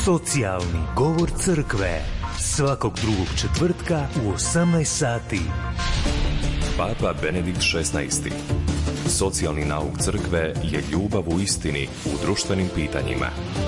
Socijalni govor crkve. Svakog drugog četvrtka u 18 sati. Papa Benedikt XVI. Socijalni nauk crkve je ljubav u istini u društvenim pitanjima.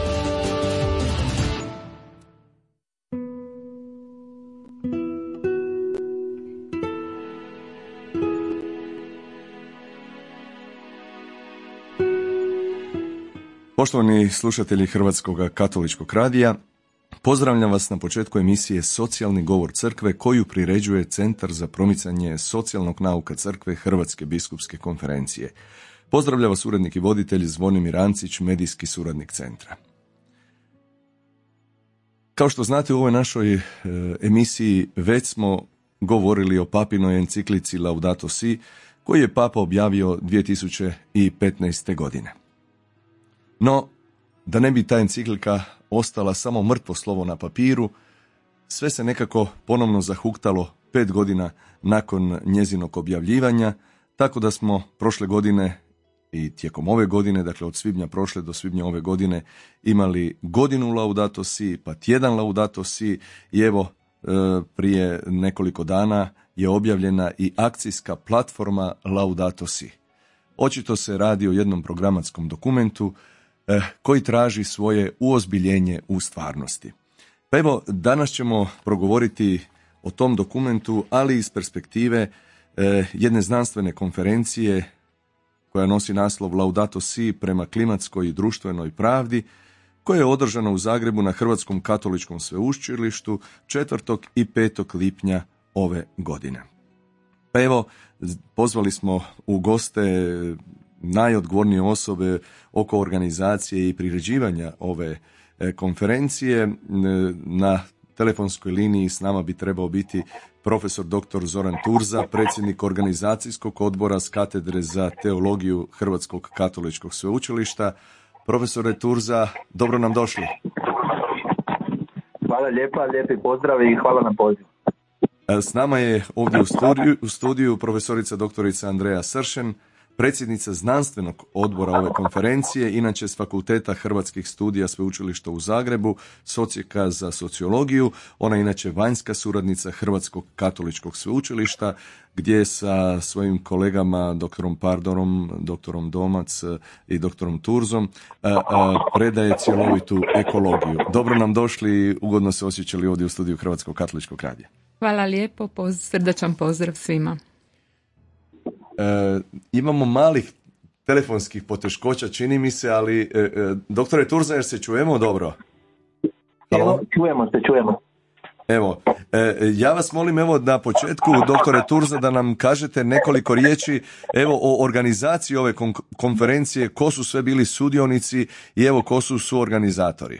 Poštovani slušatelji Hrvatskog katoličkog radija, pozdravljam vas na početku emisije Socijalni govor crkve koju priređuje Centar za promicanje socijalnog nauka crkve Hrvatske biskupske konferencije. Pozdravlja vas urednik i voditelj Zvonimir Ancić, medijski suradnik centra. Kao što znate, u ovoj našoj emisiji već smo govorili o papinoj enciklici Laudato Si, koju je papa objavio 2015. godine. No, da ne bi ta enciklika ostala samo mrtvo slovo na papiru, sve se nekako ponovno zahuktalo 5 godina nakon njezinog objavljivanja, tako da smo prošle godine i tijekom ove godine, dakle od svibnja prošle do svibnja ove godine, imali godinu Laudato Si, pa tjedan Laudato Si i evo prije nekoliko dana je objavljena i akcijska platforma Laudato Si. Očito se radi o jednom programatskom dokumentu koji traži svoje uozbiljenje u stvarnosti. Pa evo, danas ćemo progovoriti o tom dokumentu, ali iz perspektive jedne znanstvene konferencije koja nosi naslov Laudato Si prema klimatskoj i društvenoj pravdi, koja je održana u Zagrebu na Hrvatskom katoličkom sveučilištu 4. i 5. lipnja ove godine. Pa evo, pozvali smo u goste najodgovornije osobe oko organizacije i priređivanja ove konferencije. Na telefonskoj liniji s nama bi trebao biti profesor dr. Zoran Turza, predsjednik organizacijskog odbora s katedre za teologiju Hrvatskog katoličkog sveučilišta. Profesore Turza, dobro nam došli. Hvala lijepa, lijepi pozdrav i hvala na pozivu. S nama je ovdje u studiju profesorica doktorica Andreja Sršen, predsjednica znanstvenog odbora ove konferencije, inače s Fakulteta hrvatskih studija Sveučilišta u Zagrebu, s Odsjeka za sociologiju. Ona je inače vanjska suradnica Hrvatskog katoličkog sveučilišta, gdje sa svojim kolegama, doktorom Pardorom, doktorom Domac i doktorom Turzom, predaje cjelovitu ekologiju. Dobro nam došli i ugodno se osjećali ovdje u studiju Hrvatskog katoličkog radija. Hvala lijepo, srdačan pozdrav svima. Imamo malih telefonskih poteškoća, čini mi se, ali doktore Turza, jer se čujemo dobro? Evo, čujemo. Evo, ja vas molim evo na početku, doktore Turza, da nam kažete nekoliko riječi evo o organizaciji ove konferencije, ko su sve bili sudionici i evo ko su suorganizatori.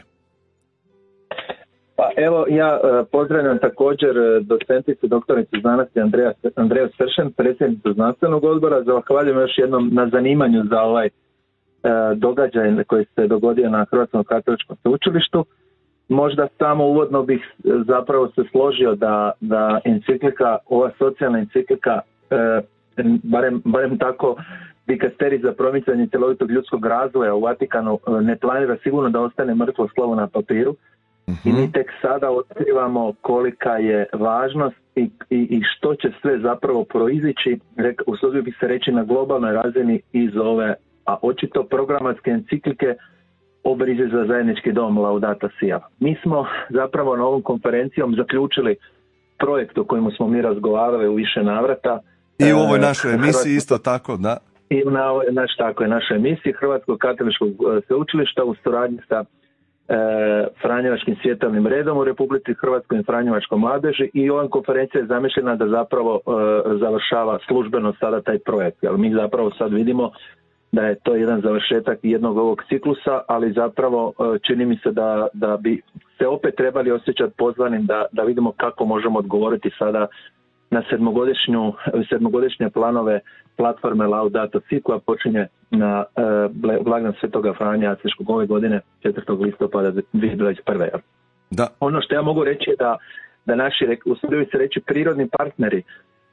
Pa evo, ja pozdravljam također docenticu, doktoricu znanosti Andreju Sršen, predsjednicu znanstvenog odbora. Zahvaljujem još jednom na zanimanju za ovaj događaj koji se dogodio na Hrvatskom katoličkom sveučilištu. Možda samo uvodno bih zapravo se složio da enciklika, ova socijalna enciklika, barem tako dikasterij za promicanje cjelovitog ljudskog razvoja u Vatikanu ne planira sigurno da ostane mrtvo slovo na papiru. I mi tek sada otkrivamo kolika je važnost i što će sve zapravo proizići, usudio bih se reći, na globalnoj razini iz ove, a očito programatske enciklike o brizi za zajednički dom Laudato Si. Mi smo zapravo na ovom konferencijom zaključili projekt o kojemu smo mi razgovarali u više navrata. I u ovoj našoj emisiji isto tako, da. I našoj emisiji Hrvatskog katoličkog sveučilišta u suradnji sa Franjevačkim svjetovnim redom u Republici Hrvatskoj i Franjevačkom mladeži, i ova konferencija je zamišljena da zapravo završava službeno sada taj projekt. Ali mi zapravo sad vidimo da je to jedan završetak jednog ovog ciklusa, ali zapravo čini mi se da bi se opet trebali osjećati pozvanim da vidimo kako možemo odgovoriti sada na sedmogodišnje planove platforme Laudato Si koja počinje na blagdan Svetoga Franje Asijskog ove godine 4. listopada 2021. Da. Ono što ja mogu reći je da naši, usudio bi se reći, prirodni partneri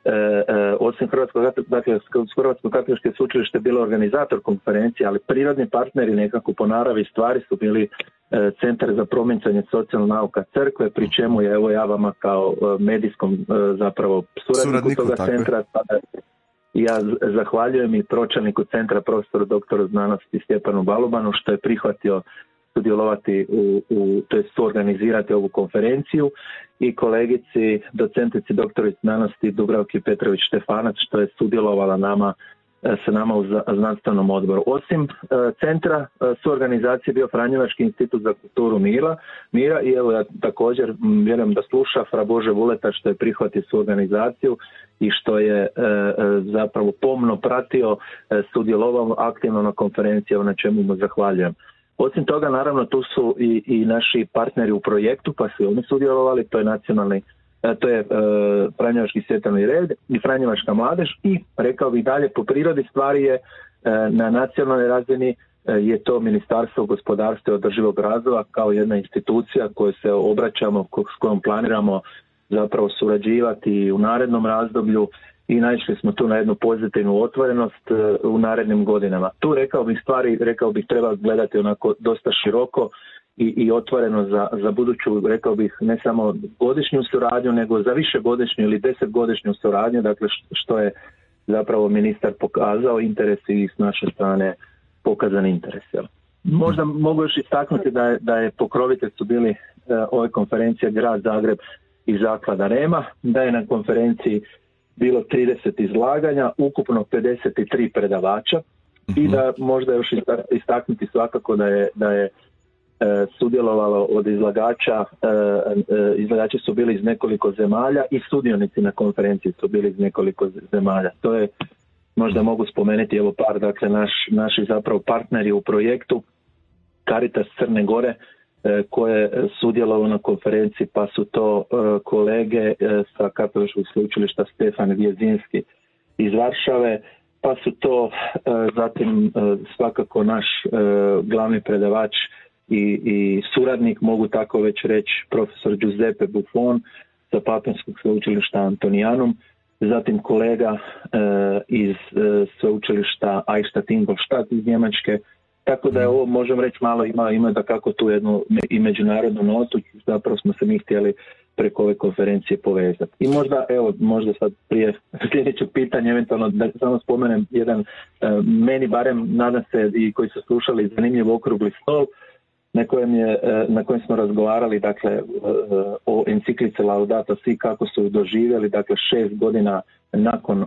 osim Hrvatsko katoličko sveučilište je bilo organizator konferencije, ali prirodni partneri nekako po naravi stvari su bili Centar za promicanje socijalna nauka crkve, pri čemu je, evo ja vama kao medijskom zapravo suradniku toga centra, ja zahvaljujem i pročelniku centra profesoru doktoru znanosti Stjepanu Balubanu što je prihvatio sudjelovati to je suorganizirati ovu konferenciju, i kolegici docentici doktorici znanosti Dubravki Petrović Štefanac što je sudjelovala sa nama u znanstvenom odboru. Osim centra suorganizacije bio Franjevački institut za kulturu mira i evo ja također vjerujem da sluša Fra Bože Vuleta što je prihvatio suorganizaciju i što je zapravo pomno pratio, sudjelovao aktivno na konferenciji, na čemu mu zahvaljujem. Osim toga, naravno, tu su i naši partneri u projektu, pa su oni sudjelovali, to je Franjevački svjetovni red i Franjevačka mladež i, rekao bih dalje, po prirodi stvari je na nacionalnoj razini je to Ministarstvo gospodarstva i održivog razvoja kao jedna institucija koju se obraćamo, s kojom planiramo zapravo surađivati u narednom razdoblju i naišli smo tu na jednu pozitivnu otvorenost u narednim godinama. Tu rekao bih treba gledati onako dosta široko i otvoreno za buduću, rekao bih, ne samo godišnju suradnju, nego za višegodišnju ili 10-godišnju suradnju, dakle što je zapravo ministar pokazao interes i s naše strane pokazan interes. Možda mogu još istaknuti da je pokrovitelj su bili ove konferencije Grad Zagreb i Zaklada Rema, da je na konferenciji bilo 30 izlaganja, ukupno 53 predavača i da možda još istaknuti svakako da je sudjelovalo od izlagači su bili iz nekoliko zemalja i sudionici na konferenciji su bili iz nekoliko zemalja. To je, možda mogu spomenuti evo par, dakle naši zapravo partneri u projektu Caritas Crne Gore koje je sudjelovalo na konferenciji, pa su to kolege sa Katoličkog sveučilišta Stefan Vjezinski iz Varšave, pa su to zatim svakako naš glavni predavač i suradnik, mogu tako već reći, profesor Giuseppe Buffon sa Papinskog sveučilišta Antonijanum, zatim kolega iz sveučilišta Eichstätt Ingolstadt iz Njemačke, tako da je ovo, možemo reći, malo ima da kako tu jednu i međunarodnu notu, zapravo smo se mi htjeli preko ove konferencije povezati. I možda sad prije sljedećeg pitanja, eventualno da samo spomenem jedan, meni barem, nadam se i koji su slušali, zanimljiv okrugli stol, na kojem smo razgovarali, dakle, o enciklici Laudato Si, kako su doživjeli, dakle, 6 godina nakon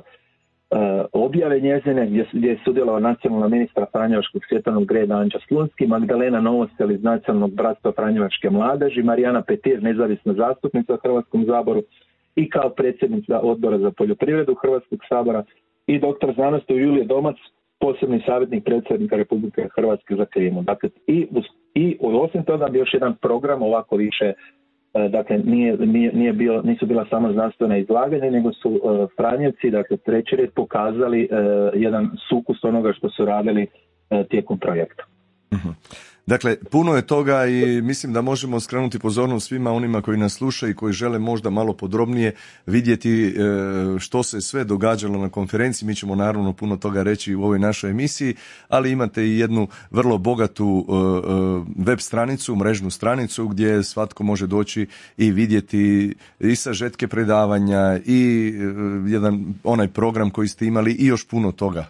objave njezine, gdje je sudjelovao nacionalna ministra Franjevačkog svjetovnog reda Anđa Slunski, Magdalena Novosel iz Nacionalnog bratstva Franjevačke mladeži, Marijana Petir, nezavisna zastupnica u Hrvatskom saboru i kao predsjednica Odbora za poljoprivredu Hrvatskog sabora i doktor znanosti Julije Domac, posebni savjetnik predsjednika Republike Hrvatske za klimu. Dakle, i osim toga bi još jedan program ovako više, dakle nisu bila samo znanstvena izlaganja, nego su Franjevci, dakle treći red, pokazali jedan sukus onoga što su radili tijekom projekta. Dakle, puno je toga i mislim da možemo skrenuti pozornost svima onima koji nas slušaju i koji žele možda malo podrobnije vidjeti što se sve događalo na konferenciji. Mi ćemo naravno puno toga reći u ovoj našoj emisiji, ali imate i jednu vrlo bogatu web stranicu, mrežnu stranicu gdje svatko može doći i vidjeti i sažetke predavanja i onaj program koji ste imali i još puno toga.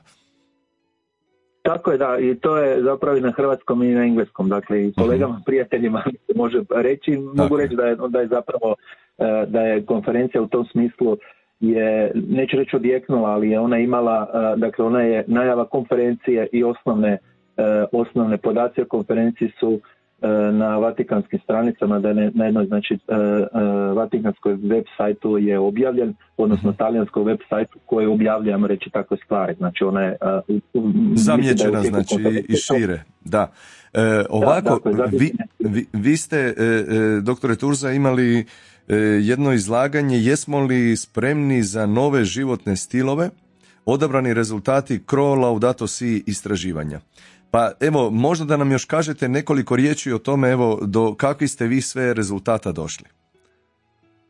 Tako je, da, i to je zapravo i na hrvatskom i na engleskom, dakle i kolegama, prijateljima se može reći, mogu reći da je zapravo, da je konferencija u tom smislu neću reći odjeknula, ali je ona imala, dakle ona je najava konferencije i osnovne podaci o konferenciji su na vatikanskim stranicama, da na jednoj, znači, vatikanskoj web sajtu je objavljen, odnosno talijanskoj web sajtu koji objavljamo reći takve stvari. Znači ona je zamjećena, znači i šire. Da. Ovako, vi ste, doktore Turza, imali jedno izlaganje, jesmo li spremni za nove životne stilove, odabrani rezultati Cro Laudato Si istraživanja. Pa evo, možda da nam još kažete nekoliko riječi o tome, evo, do kakvih ste vi sve rezultata došli?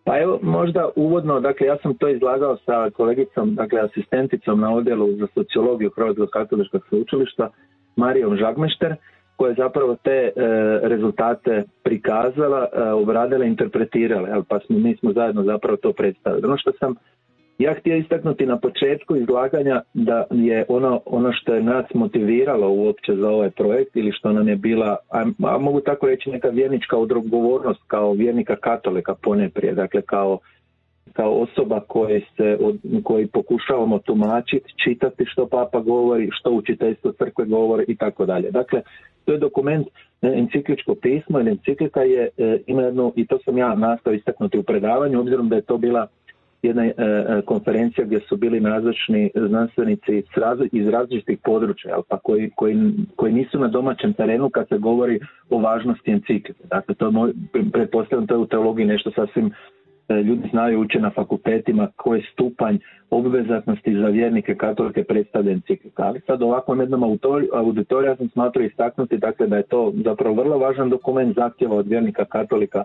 Pa evo, možda uvodno, dakle ja sam to izlagao sa kolegicom, dakle asistenticom na odjelu za sociologiju Hrvatskog katoličkog sveučilišta, Marijom Žagmešter, koja je zapravo te rezultate prikazala, obradila, interpretirala, pa mi smo zajedno zapravo to predstavili. Ono što sam ja htio istaknuti na početku izlaganja, da je ono što je nas motiviralo uopće za ovaj projekt, ili što nam je bila, a mogu tako reći, neka vjernička odgovornost kao vjernika katolika poneprije, dakle kao osoba koji pokušavamo tumačiti, čitati što papa govori, što učiteljstvo crkve govori i tako dalje. Dakle, to je dokument, encikličko pismo, ili enciklika ima jednu, i to sam ja nastao istaknuti u predavanju, obzirom da je to bila jedna konferencija gdje su bili nazočni znanstvenici iz različitih područja, pa koji nisu na domaćem terenu kad se govori o važnosti enciklike. Dakle, pretpostavljam, to je u teologiji nešto sasvim ljudi znaju, uče na fakultetima koji je stupanj obvezatnosti za vjernike katolike predstavlja enciklika. Ali sad ovakvom jednom auditoriju ja sam smatrao istaknuti, dakle, da je to zapravo vrlo važan dokument, zahtjeva od vjernika katolika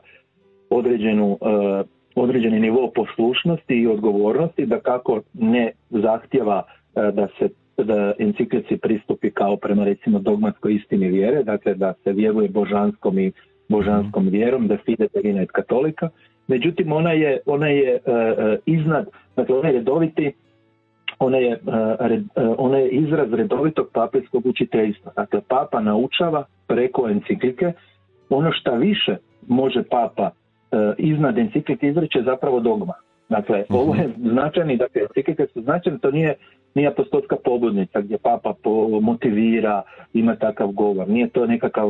određeni nivo poslušnosti i odgovornosti, da kako ne zahtjeva da enciklici pristupi kao prema recimo dogmatskoj istini vjere, dakle da se vjeruje božanskom vjerom, da fide terina et katolika. Međutim, ona je iznad, dakle ona je redoviti, ona je izraz redovitog papeskog učiteljstva. Dakle, papa naučava preko enciklike. Ono šta više može papa iznad enciklike izreće zapravo dogma. Dakle, ovo je značajni, dakle, enciklike su značajne, to nije apostolska pobudnica gdje papa motivira, ima takav govor. Nije to nekakav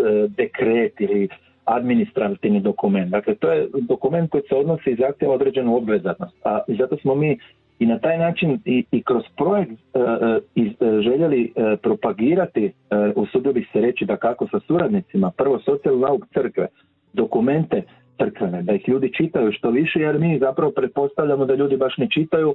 dekret ili administrativni dokument. Dakle, to je dokument koji se odnosi i zahtjeva određenu obvezatnost. A zato smo mi i na taj način i kroz projekt željeli propagirati, usudio bih se reći, da kako sa suradnicima, prvo socijalni nauk crkve, dokumente crkvene, da ih ljudi čitaju što više, jer mi zapravo pretpostavljamo da ljudi baš ne čitaju,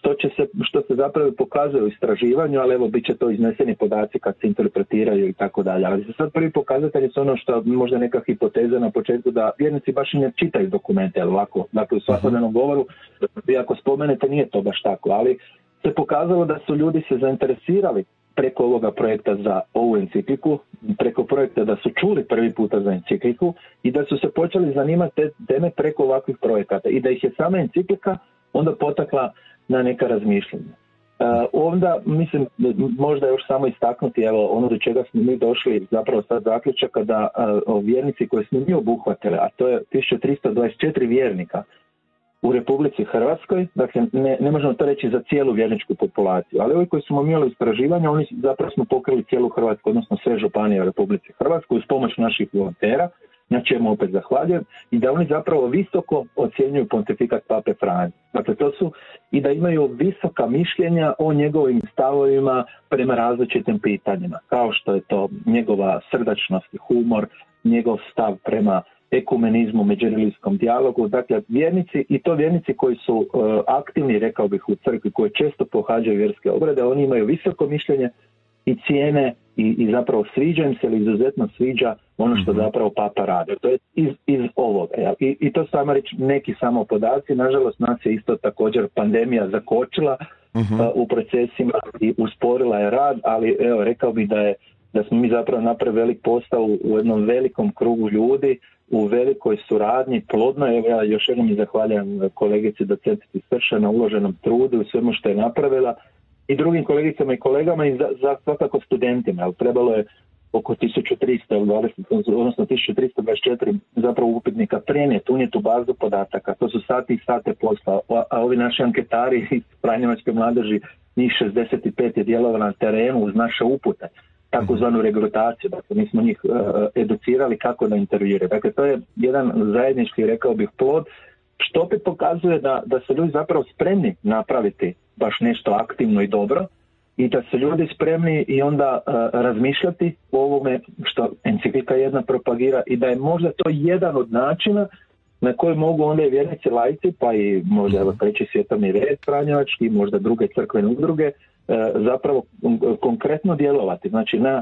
što se zapravo pokazuje u istraživanju, ali evo bit će to izneseni podaci kad se interpretiraju i tako dalje. Ali za sad prvi pokazatelji su ono što možda neka hipoteza na početku, da vjernici baš i ne čitaju dokumente, ali ovako, dakle u svakodnevnom govoru, vi ako spomenete nije to baš tako, ali se pokazalo da su ljudi se zainteresirali preko ovoga projekta za ovu encikliku, preko projekta da su čuli prvi puta za encikliku i da su se počeli zanimati te teme preko ovakvih projekata i da ih je sama enciklika onda potakla na neka razmišljanja. Onda, mislim, možda još samo istaknuti, evo, ono do čega smo mi došli, zapravo sad zaključaka, da vjernici koje smo mi obuhvatili, a to je 1324 vjernika u Republici Hrvatskoj, dakle ne možemo to reći za cijelu vjerničku populaciju, ali ovi koji smo imali istraživanja, oni zapravo smo pokrili cijelu Hrvatsku, odnosno sve županije u Republici Hrvatskoj uz pomoć naših volontera, na čemu opet zahvaljujem, i da oni zapravo visoko ocjenjuju pontifikat Pape Franje. Dakle, to su i da imaju visoka mišljenja o njegovim stavovima prema različitim pitanjima, kao što je to njegova srdačnost i humor, njegov stav prema ekumenizmu, međureligijskom dijalogu. Dakle, vjernici koji su aktivni, rekao bih, u crkvi, koji često pohađaju vjerske obrede, oni imaju visoko mišljenje i cijene i zapravo sviđa im se ili izuzetno sviđa ono što zapravo papa radi. To je iz ovoga. Ja. I to samo reći neki samo podaci. Nažalost, nas je isto također pandemija zakočila u procesima i usporila je rad, ali evo, rekao bih da smo mi zapravo napravili velik posao u jednom velikom krugu ljudi, u velikoj suradnji, plodno. Evo, ja još jednom zahvaljam kolegici docentici Srša na uloženom trudu i svemu što je napravila, i drugim kolegicama i kolegama, i za svakako studentima. Ali trebalo je oko 1320, odnosno 1324 zapravo upitnika prenijeti, unijeti u bazu podataka. To su sati i sate posla, a ovi naši anketari iz Franjevačke mladeži, njih 65 je djelovalo na terenu uz naše upute, takozvanu regrutaciju. Dakle, mi smo njih educirali kako da intervjuiraju. Dakle, to je jedan zajednički, rekao bih, plod, što opet pokazuje da su ljudi zapravo spremni napraviti baš nešto aktivno i dobro, i da su ljudi spremni i onda razmišljati o ovome što enciklika jedna propagira, i da je možda to jedan od načina na koji mogu onda i vjernici laici, pa i možda evo Treći svjetovni red franjevački, možda druge crkvene udruge, zapravo konkretno djelovati, znači na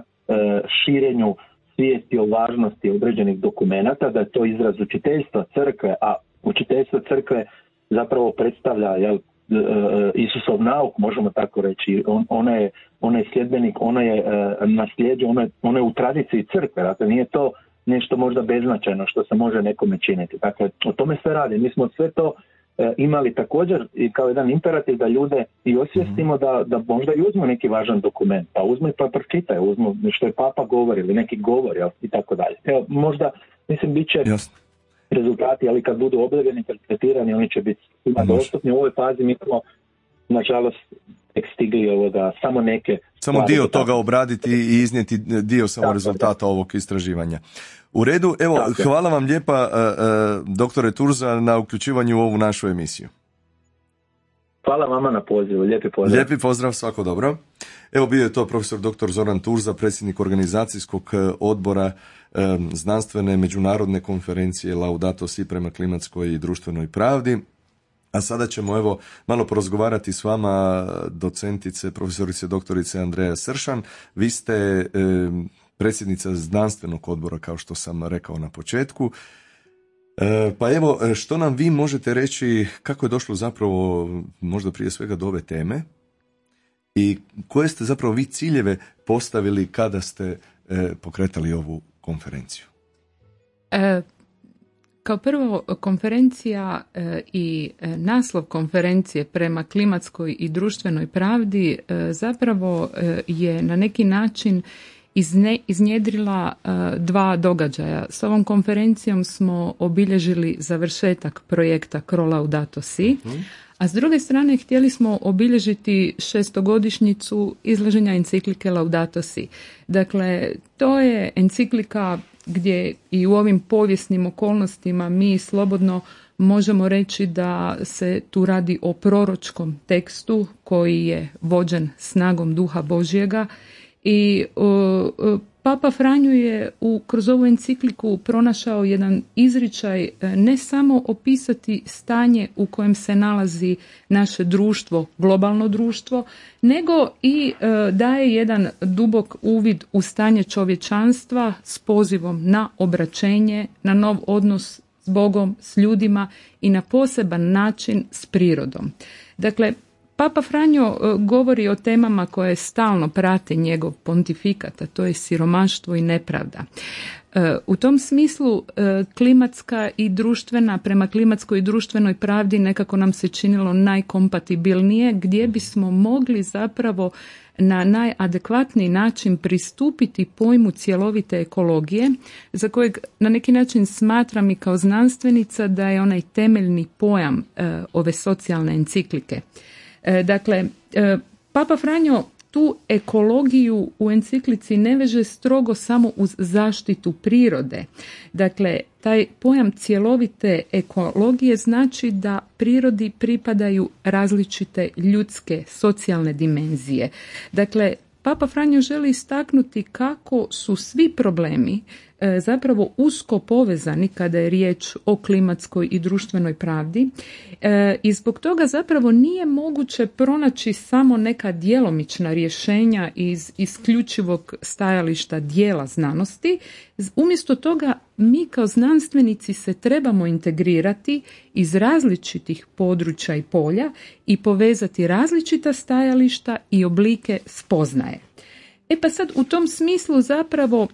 širenju svijesti o važnosti određenih dokumenata, da je to izraz učiteljstva crkve, a učiteljstvo crkve zapravo predstavlja Isusov nauk, možemo tako reći. Ona je sljedbenik, ona je nasljeđe, ona je u tradiciji crkve. Dakle, nije to nešto možda beznačajno što se može nekome činiti. Dakle, o tome se radi. Mi smo sve to imali također i kao jedan imperativ da ljude i osvijestimo da možda i uzmu neki važan dokument, pa uzmu pa pročitaju, uzmu što je Papa govori ili neki govori i tako dalje. Evo, možda, mislim, bit će rezultati, ali kad budu objavljeni, interpretirani, oni će biti svima dostupni. U ovoj fazi mi smo, nažalost, tek stigli samo neke... Samo dio toga obraditi i iznijeti dio samo rezultata ovog istraživanja. U redu, evo, hvala vam lijepa, doktore Turza, na uključivanju u ovu našu emisiju. Hvala vama na pozivu, lijepi pozdrav. Lijepi pozdrav, svako dobro. Evo, bio je to profesor dr. Zoran Turza, predsjednik organizacijskog odbora znanstvene međunarodne konferencije Laudato Si prema klimatskoj i društvenoj pravdi. A sada ćemo evo malo porazgovarati s vama, docentice, profesorice, doktorice Andreja Sršan. Vi ste predsjednica znanstvenog odbora, kao što sam rekao na početku. Pa evo, što nam vi možete reći, kako je došlo zapravo možda prije svega do ove teme i koje ste zapravo vi ciljeve postavili kada ste pokretali ovu konferenciju? Kao prvo, konferencija i naslov konferencije prema klimatskoj i društvenoj pravdi zapravo je na neki način iznjedrila dva događaja. S ovom konferencijom smo obilježili završetak projekta Cro Laudato Si, a s druge strane htjeli smo obilježiti 600-godišnjicu izlaženja enciklike Laudato Si. Dakle, to je enciklika gdje i u ovim povijesnim okolnostima mi slobodno možemo reći da se tu radi o proročkom tekstu koji je vođen snagom Duha Božjega i Papa Franjo je kroz ovu encikliku pronašao jedan izričaj ne samo opisati stanje u kojem se nalazi naše društvo, globalno društvo, nego i daje jedan dubok uvid u stanje čovječanstva s pozivom na obraćenje, na nov odnos s Bogom, s ljudima i na poseban način s prirodom. Dakle, Papa Franjo govori o temama koje stalno prate njegov pontifikat, a to je siromaštvo i nepravda. U tom smislu klimatska i društvena, prema klimatskoj i društvenoj pravdi nekako nam se činilo najkompatibilnije, gdje bismo mogli zapravo na najadekvatniji način pristupiti pojmu cjelovite ekologije, za kojeg na neki način smatram i kao znanstvenica da je onaj temeljni pojam ove socijalne enciklike. Dakle, Papa Franjo tu ekologiju u enciklici ne veže strogo samo uz zaštitu prirode. Dakle, taj pojam cjelovite ekologije znači da prirodi pripadaju različite ljudske socijalne dimenzije. Dakle, Papa Franjo želi istaknuti kako su svi problemi zapravo usko povezani kada je riječ o klimatskoj i društvenoj pravdi i zbog toga zapravo nije moguće pronaći samo neka djelomična rješenja iz isključivog stajališta dijela znanosti. Umjesto toga mi kao znanstvenici se trebamo integrirati iz različitih područja i polja i povezati različita stajališta i oblike spoznaje. Pa sad u tom smislu zapravo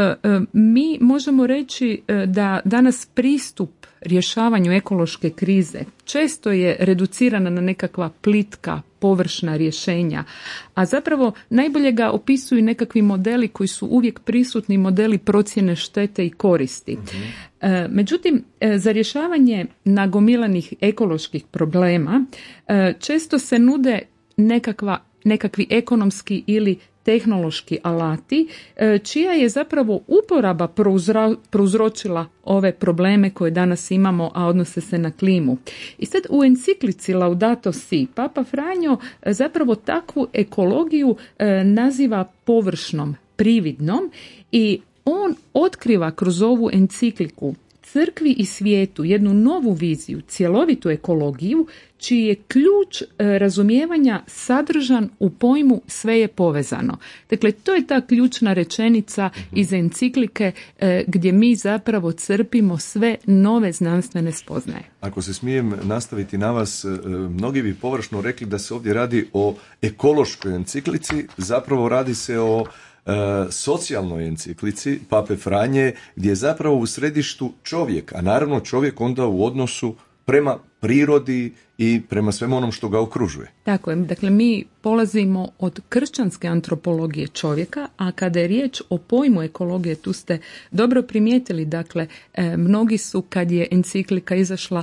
mi možemo reći da danas pristup rješavanju ekološke krize često je reducirana na nekakva plitka, površna rješenja, a zapravo najbolje ga opisuju nekakvi modeli koji su uvijek prisutni, modeli procjene štete i koristi. Međutim, za rješavanje nagomilanih ekoloških problema često se nude nekakvi ekonomski ili tehnološki alati, čija je zapravo uporaba prouzročila ove probleme koje danas imamo, a odnose se na klimu. I sad u enciklici Laudato Si Papa Franjo zapravo takvu ekologiju naziva površnom, prividnom i on otkriva kroz ovu encikliku crkvi i svijetu jednu novu viziju, cjelovitu ekologiju, čiji je ključ razumijevanja sadržan u pojmu sve je povezano. Dakle, to je ta ključna rečenica iz enciklike gdje mi zapravo crpimo sve nove znanstvene spoznaje. Ako se smijem nastaviti na vas, mnogi bi površno rekli da se ovdje radi o ekološkoj enciklici, zapravo radi se o socijalnoj enciklici Pape Franje, gdje je zapravo u središtu čovjek, a naravno čovjek onda u odnosu prema prirodi i prema svemu onom što ga okružuje. Tako je, dakle mi polazimo od kršćanske antropologije čovjeka, a kada je riječ o pojmu ekologije, tu ste dobro primijetili, dakle mnogi su kad je enciklika izašla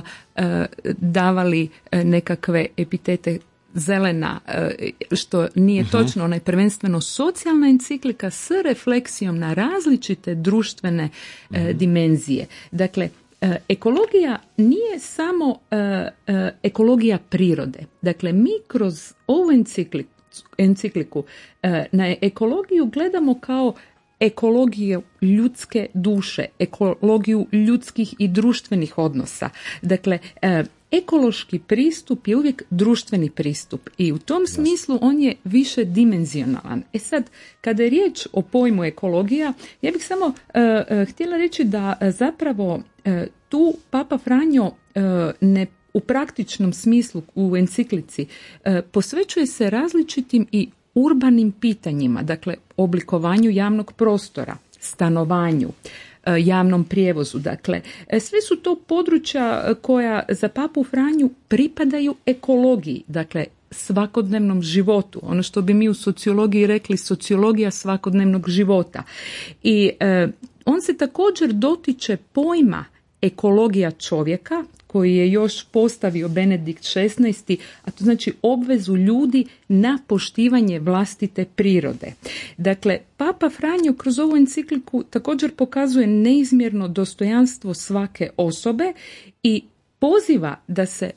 davali nekakve epitete zelena, što nije točno, ona je prvenstveno socijalna enciklika s refleksijom na različite društvene dimenzije. Dakle, ekologija nije samo ekologija prirode. Dakle, mi kroz ovu encikliku na ekologiju gledamo kao ekologiju ljudske duše, ekologiju ljudskih i društvenih odnosa. Dakle, ekološki pristup je uvijek društveni pristup i u tom smislu on je više dimenzionalan. sad, kada je riječ o pojmu ekologija, ja bih samo htjela reći da zapravo tu Papa Franjo ne u praktičnom smislu u enciklici posvećuje se različitim i urbanim pitanjima, dakle oblikovanju javnog prostora, stanovanju, javnom prijevozu. Dakle, sve su to područja koja za Papu Franju pripadaju ekologiji, dakle svakodnevnom životu, ono što bi mi u sociologiji rekli sociologija svakodnevnog života. I on se također dotiče pojma ekologija čovjeka, koji je još postavio Benedikt XVI, a to znači obvezu ljudi na poštivanje vlastite prirode. Dakle, Papa Franjo kroz ovu encikliku također pokazuje neizmjerno dostojanstvo svake osobe i poziva da se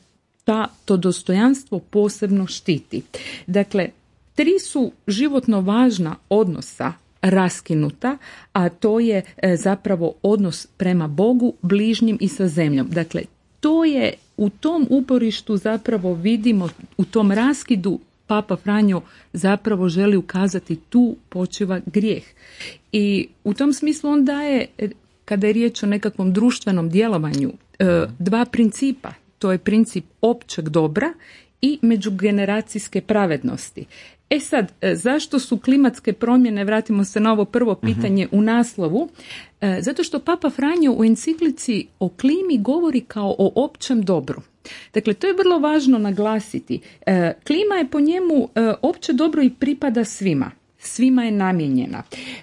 to dostojanstvo posebno štiti. Dakle, 3 su životno važna odnosa raskinuta, a to je zapravo odnos prema Bogu, bližnjim i sa zemljom. Dakle, to je u tom uporištu zapravo vidimo, u tom raskidu Papa Franjo zapravo želi ukazati tu počiva grijeh. I u tom smislu on daje, kada je riječ o nekakvom društvenom djelovanju, 2 principa. To je princip općeg dobra i međugeneracijske pravednosti. Sad, zašto su klimatske promjene, vratimo se na ovo prvo pitanje u naslovu, zato što Papa Franjo u enciklici o klimi govori kao o općem dobru. Dakle, to je vrlo važno naglasiti. Klima je po njemu opće dobro i pripada svima. Svima je namijenjena.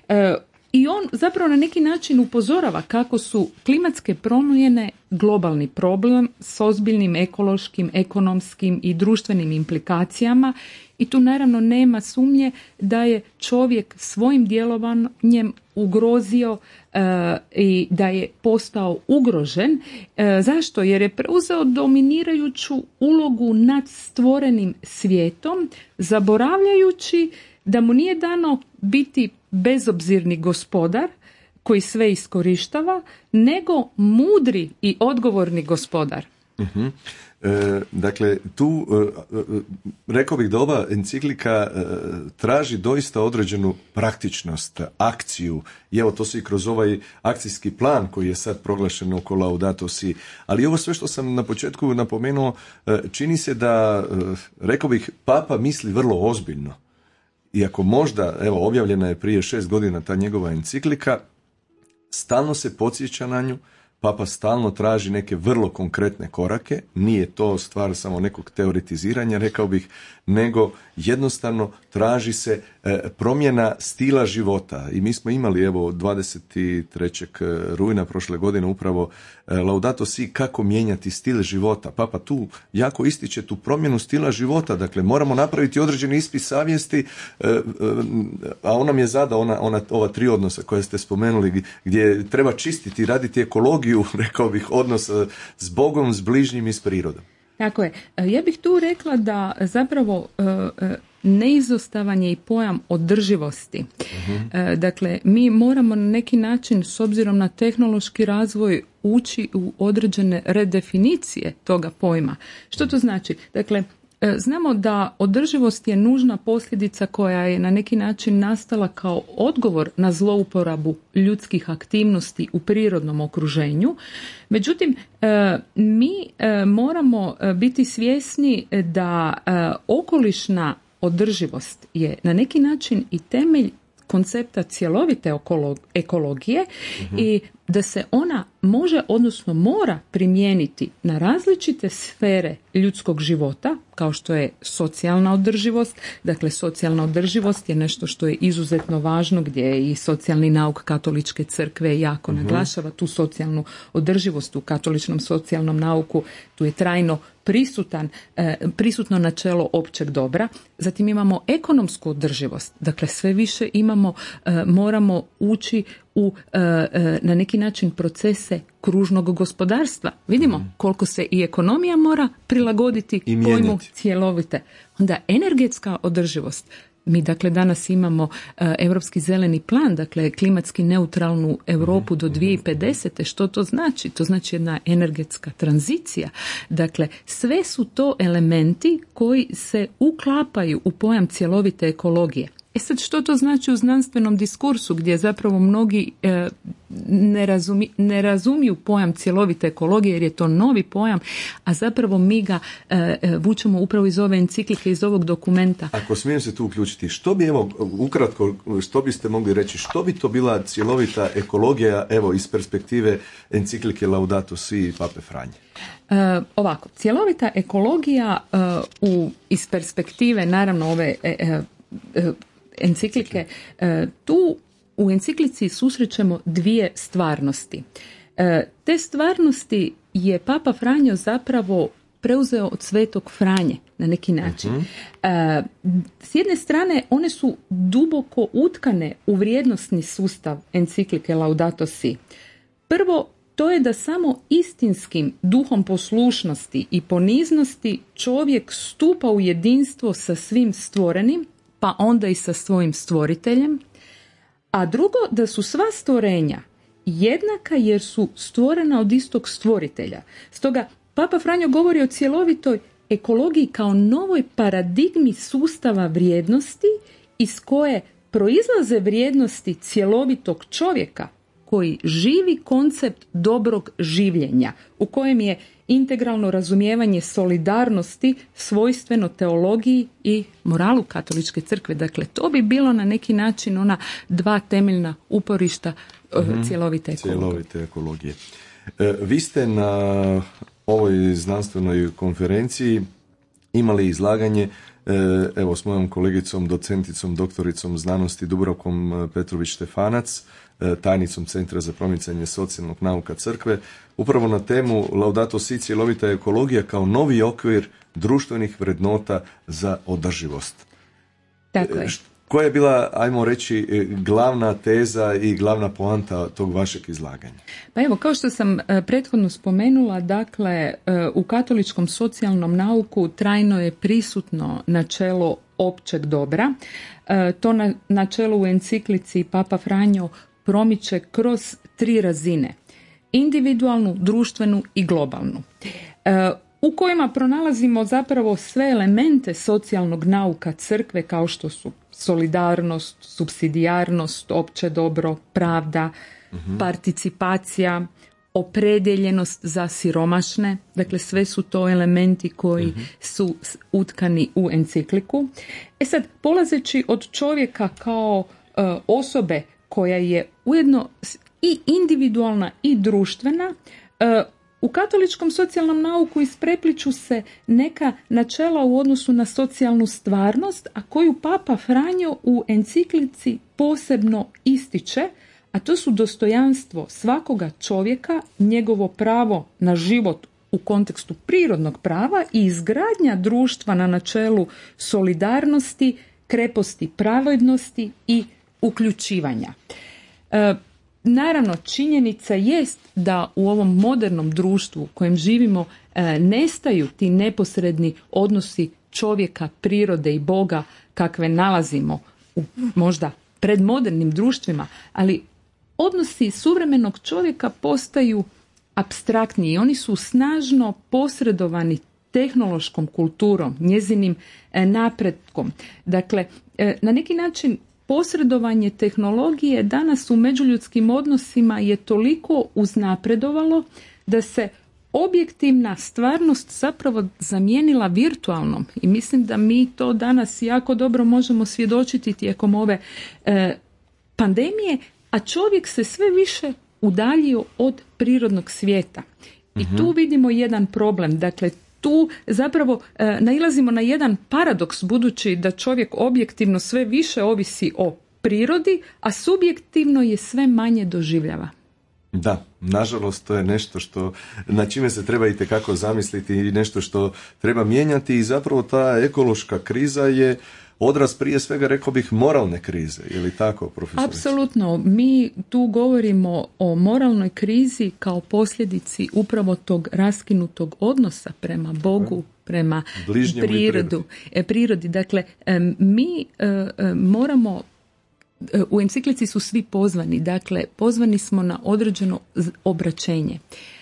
I on zapravo na neki način upozorava kako su klimatske promjene globalni problem s ozbiljnim ekološkim, ekonomskim i društvenim implikacijama i tu naravno nema sumnje da je čovjek svojim djelovanjem ugrozio i da je postao ugrožen. Zašto? Jer je preuzeo dominirajuću ulogu nad stvorenim svijetom, zaboravljajući da mu nije dano biti bezobzirni gospodar koji sve iskorištava, nego mudri i odgovorni gospodar. Dakle, tu rekao bih da ova enciklika traži doista određenu praktičnost, akciju. I evo, to se i kroz ovaj akcijski plan koji je sad proglašen oko Laudato Si. Ali ovo sve što sam na početku napomenuo, čini se da, rekao bih, Papa misli vrlo ozbiljno. Iako možda, evo, objavljena je prije 6 godina ta njegova enciklika, stalno se podsjeća na nju, Papa stalno traži neke vrlo konkretne korake, nije to stvar samo nekog teoretiziranja, rekao bih, nego jednostavno traži se promjena stila života. I mi smo imali, evo, 23. rujna prošle godine upravo Laudato Si, kako mijenjati stil života. Papa tu jako ističe tu promjenu stila života, dakle moramo napraviti određeni ispit savjesti, a on nam je zadao ova 3 odnosa koje ste spomenuli, gdje treba čistiti, raditi ekologiju, rekao bih, odnos s Bogom, s bližnjim i s prirodom. Tako je. Ja bih tu rekla da zapravo neizostavan je i pojam održivosti. Dakle, mi moramo na neki način, s obzirom na tehnološki razvoj, ući u određene redefinicije toga pojma. Što to znači? Dakle, znamo da održivost je nužna posljedica koja je na neki način nastala kao odgovor na zlouporabu ljudskih aktivnosti u prirodnom okruženju. Međutim, mi moramo biti svjesni da okolišna održivost je na neki način i temelj koncepta cjelovite ekologije i da se ona može, odnosno mora primijeniti na različite sfere ljudskog života, kao što je socijalna održivost. Dakle, socijalna održivost je nešto što je izuzetno važno, gdje je i socijalni nauk Katoličke crkve jako naglašava tu socijalnu održivost. U katoličnom socijalnom nauku tu je trajno prisutno načelo općeg dobra. Zatim imamo ekonomsku održivost. Dakle, sve više moramo ući u na neki način procese kružnog gospodarstva. Vidimo koliko se i ekonomija mora prilagoditi pojmu cjelovite. Onda energetska održivost. Mi dakle danas imamo Europski zeleni plan, dakle klimatski neutralnu Europu do 2050. Što to znači? To znači jedna energetska tranzicija. Dakle, sve su to elementi koji se uklapaju u pojam cjelovite ekologije. Sad, što to znači u znanstvenom diskursu gdje zapravo mnogi ne razumiju pojam cjelovite ekologije jer je to novi pojam, a zapravo mi ga vučemo upravo iz ove enciklike, iz ovog dokumenta. Ako smijem se tu uključiti, što bi, evo, ukratko, što biste mogli reći, što bi to bila cjelovita ekologija, evo, iz perspektive enciklike Laudato Si i Pape Franje? Ovako, cjelovita ekologija iz perspektive, naravno, ove enciklike, tu u enciklici susrećemo dvije stvarnosti. Te stvarnosti je Papa Franjo zapravo preuzeo od Svetog Franje na neki način. S jedne strane, one su duboko utkane u vrijednosni sustav enciklike Laudato Si. Prvo, to je da samo istinskim duhom poslušnosti i poniznosti čovjek stupa u jedinstvo sa svim stvorenim, pa onda i sa svojim stvoriteljem, a drugo, da su sva stvorenja jednaka jer su stvorena od istog stvoritelja. Stoga Papa Franjo govori o cjelovitoj ekologiji kao novoj paradigmi sustava vrijednosti iz koje proizlaze vrijednosti cjelovitog čovjeka koji živi koncept dobrog življenja, u kojem je integralno razumijevanje solidarnosti svojstveno teologiji i moralu Katoličke crkve. Dakle, to bi bilo na neki način ona dva temeljna uporišta cjelovite ekologije. Cjelovite ekologije. Vi ste na ovoj znanstvenoj konferenciji imali izlaganje, evo, s mojom kolegicom, docenticom, doktoricom znanosti Dubravkom Petrović-Štefanac, tajnicom Centra za promicanje socijalnog nauka crkve, upravo na temu Laudato Si, cjelovita ekologija kao novi okvir društvenih vrednota za održivost. Tako je. Koja je bila, ajmo reći, glavna teza i glavna poanta tog vašeg izlaganja? Pa evo, kao što sam prethodno spomenula, dakle, u katoličkom socijalnom nauku trajno je prisutno načelo općeg dobra. To načelo u enciklici Papa Franjo promiče kroz 3 razine. Individualnu, društvenu i globalnu. U kojima pronalazimo zapravo sve elemente socijalnog nauka crkve, kao što su solidarnost, supsidijarnost, opće dobro, pravda, participacija, opredjeljenost za siromašne. Dakle, sve su to elementi koji su utkani u encikliku. Sad, polazeći od čovjeka kao osobe koja je ujedno i individualna i društvena, u katoličkom socijalnom nauku isprepliču se neka načela u odnosu na socijalnu stvarnost, a koju Papa Franjo u enciklici posebno ističe, a to su dostojanstvo svakoga čovjeka, njegovo pravo na život u kontekstu prirodnog prava i izgradnja društva na načelu solidarnosti, kreposti pravednosti i uključivanja. Naravno, činjenica jest da u ovom modernom društvu u kojem živimo nestaju ti neposredni odnosi čovjeka, prirode i Boga kakve nalazimo u možda predmodernim društvima, ali odnosi suvremenog čovjeka postaju apstraktniji i oni su snažno posredovani tehnološkom kulturom, njezinim napretkom. Dakle, na neki način posredovanje tehnologije danas u međuljudskim odnosima je toliko uznapredovalo da se objektivna stvarnost zapravo zamijenila virtualnom i mislim da mi to danas jako dobro možemo svjedočiti tijekom ove pandemije, a čovjek se sve više udaljio od prirodnog svijeta. I tu vidimo jedan problem. Dakle, tu zapravo nailazimo na jedan paradoks budući da čovjek objektivno sve više ovisi o prirodi, a subjektivno je sve manje doživljava. Da, nažalost to je nešto što, na čime se treba itekako zamisliti i nešto što treba mijenjati i zapravo ta ekološka kriza je odraz prije svega, rekao bih, moralne krize, je li tako, profesorice? Apsolutno. Mi tu govorimo o moralnoj krizi kao posljedici upravo tog raskinutog odnosa prema Bogu, prema prirodi. Dakle, mi moramo, u enciklici su svi pozvani, dakle, pozvani smo na određeno obraćenje.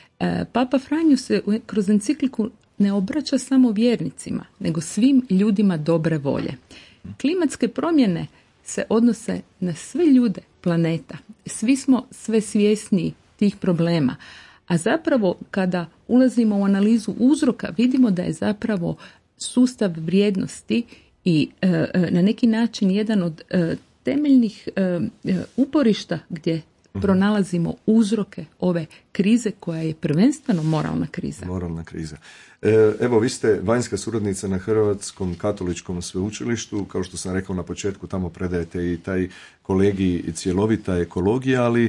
Papa Franjo se kroz encikliku ne obraća samo vjernicima, nego svim ljudima dobre volje. Klimatske promjene se odnose na sve ljude planeta. Svi smo sve svjesniji tih problema. A zapravo kada ulazimo u analizu uzroka, vidimo da je zapravo sustav vrijednosti i na neki način jedan od temeljnih uporišta gdje pronalazimo uzroke ove krize koja je prvenstveno moralna kriza. Moralna kriza. Evo, vi ste vanjska suradnica na Hrvatskom katoličkom sveučilištu, kao što sam rekao na početku, tamo predajete i taj kolegij cjelovita ekologija, ali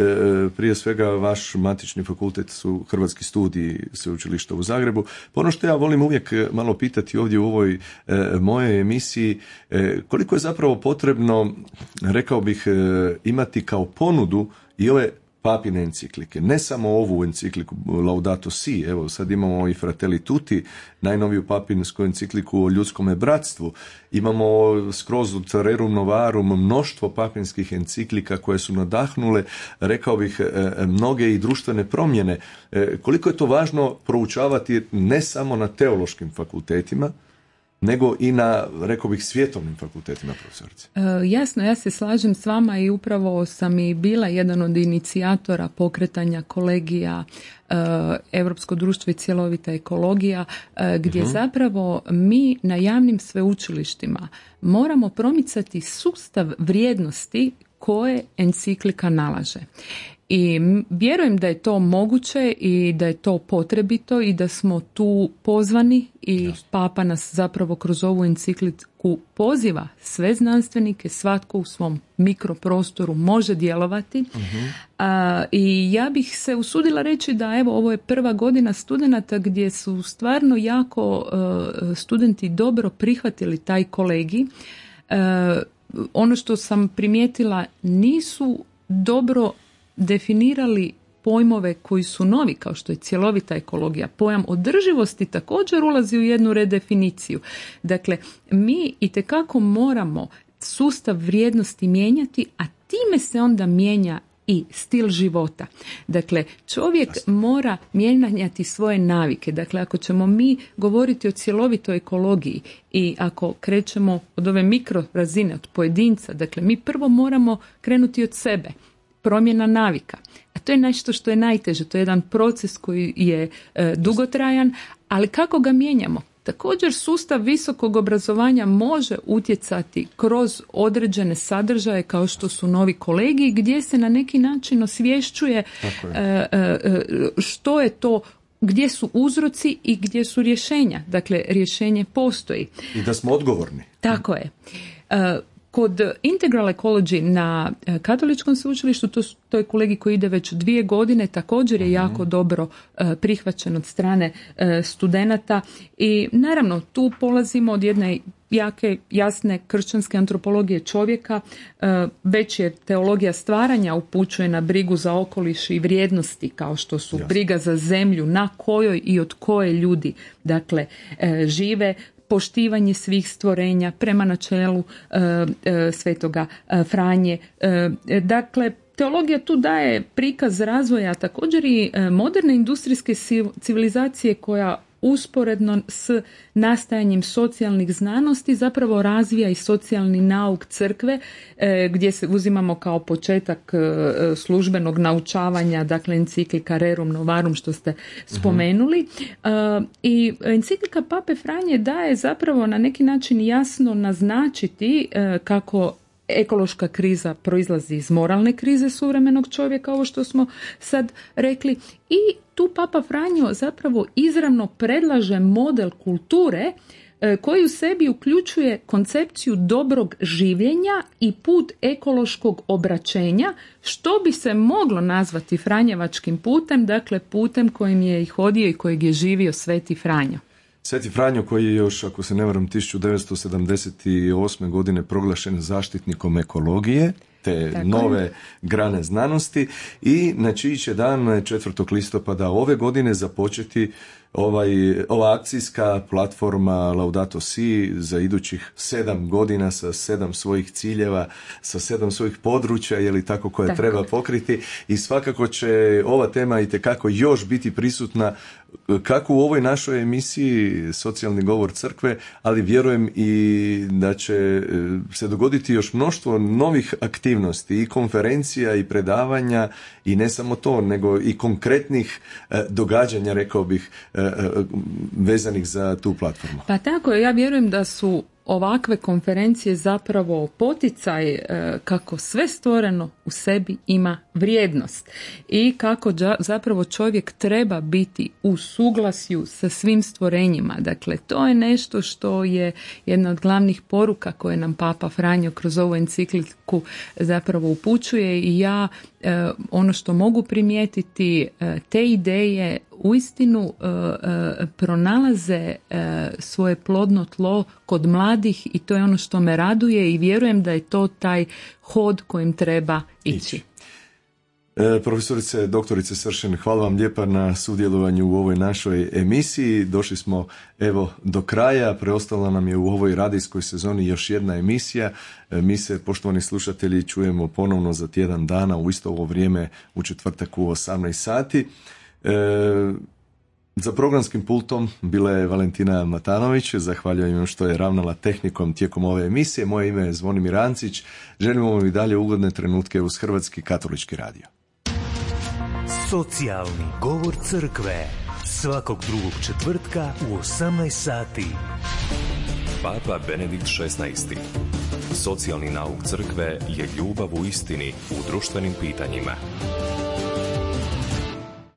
prije svega vaš matični fakultet su Hrvatski studiji sveučilišta u Zagrebu. Pa ono što ja volim uvijek malo pitati ovdje u ovoj mojoj emisiji, koliko je zapravo potrebno, rekao bih, imati kao ponudu i ove papine enciklike, ne samo ovu encikliku Laudato Si, evo sad imamo i Fratelli Tutti, najnoviju papinsku encikliku o ljudskome bratstvu, imamo skroz od Rerum Novarum mnoštvo papinskih enciklika koje su nadahnule, rekao bih, mnoge i društvene promjene. Koliko je to važno proučavati ne samo na teološkim fakultetima, nego i na, rekao bih, svjetovnim fakultetima, profesorice. Jasno, ja se slažem s vama i upravo sam i bila jedan od inicijatora pokretanja kolegija Europsko društvo i cjelovita ekologija, gdje zapravo mi na javnim sveučilištima moramo promicati sustav vrijednosti koje enciklika nalaže. I vjerujem da je to moguće i da je to potrebito i da smo tu pozvani i Papa nas zapravo kroz ovu encikliku poziva sve znanstvenike, svatko u svom mikroprostoru može djelovati. I ja bih se usudila reći da evo ovo je prva godina studenata gdje su stvarno jako studenti dobro prihvatili taj kolegij. Ono što sam primijetila, nisu dobro definirali pojmove koji su novi, kao što je cjelovita ekologija. Pojam održivosti također ulazi u jednu redefiniciju. Dakle, mi itekako moramo sustav vrijednosti mijenjati, a time se onda mijenja i stil života. Dakle, čovjek mora mijenjati svoje navike. Dakle, ako ćemo mi govoriti o cjelovitoj ekologiji i ako krećemo od ove mikro razine, od pojedinca, dakle, mi prvo moramo krenuti od sebe. Promjena navika. A to je nešto što je najteže. To je jedan proces koji je dugotrajan, ali kako ga mijenjamo? Također sustav visokog obrazovanja može utjecati kroz određene sadržaje kao što su novi kolegiji gdje se na neki način osvješćuje što je to, gdje su uzroci i gdje su rješenja. Dakle, rješenje postoji. I da smo odgovorni. Tako je. Kod Integral Ecology na katoličkom sveučilištu, to je kolegij koji ide već 2 godine, također je jako dobro prihvaćen od strane studenata i naravno tu polazimo od jedne jake, jasne kršćanske antropologije čovjeka, već je teologija stvaranja upućuje na brigu za okoliš i vrijednosti kao što su briga za zemlju na kojoj i od koje ljudi dakle žive, poštivanje svih stvorenja prema načelu Svetoga Franje. Dakle, teologija tu daje prikaz razvoja također i moderne industrijske civilizacije koja usporedno s nastajanjem socijalnih znanosti zapravo razvija i socijalni nauk crkve, gdje se uzimamo kao početak službenog naučavanja, dakle enciklika Rerum Novarum što ste spomenuli. I enciklika Pape Franje daje zapravo na neki način jasno naznačiti kako ekološka kriza proizlazi iz moralne krize suvremenog čovjeka, ovo što smo sad rekli, i tu Papa Franjo zapravo izravno predlaže model kulture koji u sebi uključuje koncepciju dobrog življenja i put ekološkog obraćenja, što bi se moglo nazvati franjevačkim putem, dakle putem kojim je i hodio i kojeg je živio Sveti Franjo. Sveti Franjo koji je još, ako se ne varam, 1978. godine proglašen zaštitnikom ekologije, te nove grane znanosti, i na čiji će dan 4. listopada ove godine započeti ova akcijska platforma Laudato Si za idućih 7 godina sa 7 svojih ciljeva, sa 7 svojih područja, je li tako, koje treba pokriti, i svakako će ova tema itekako još biti prisutna kako u ovoj našoj emisiji Socijalni govor crkve, ali vjerujem i da će se dogoditi još mnoštvo novih aktivnosti i konferencija i predavanja, i ne samo to, nego i konkretnih događanja, rekao bih, vezanih za tu platformu. Pa tako, ja vjerujem da su ovakve konferencije zapravo poticaj kako sve stvoreno u sebi ima vrijednost i kako zapravo čovjek treba biti u suglasju sa svim stvorenjima. Dakle, to je nešto što je jedna od glavnih poruka koje nam Papa Franjo kroz ovu encikliku zapravo upućuje, i ja ono što mogu primijetiti, te ideje uistinu pronalaze svoje plodno tlo kod mladih, i to je ono što me raduje, i vjerujem da je to taj hod kojim treba ići. Profesorice, doktorice Sršen, hvala vam lijepa na sudjelovanju u ovoj našoj emisiji. Došli smo evo do kraja, preostala nam je u ovoj radijskoj sezoni još jedna emisija. Mi se, poštovani slušatelji, čujemo ponovno za tjedan dana u isto ovo vrijeme u četvrtak u 18 sati. Za programskim pultom bila je Valentina Matanović, zahvaljujem vam što je ravnala tehnikom tijekom ove emisije. Moje ime je Zvonimir Ancić, želimo vam i dalje ugodne trenutke uz Hrvatski katolički radio. Socijalni govor crkve, svakog drugog četvrtka u 18 sati. Papa Benedikt XVI. Socijalni nauk crkve je ljubav u istini u društvenim pitanjima.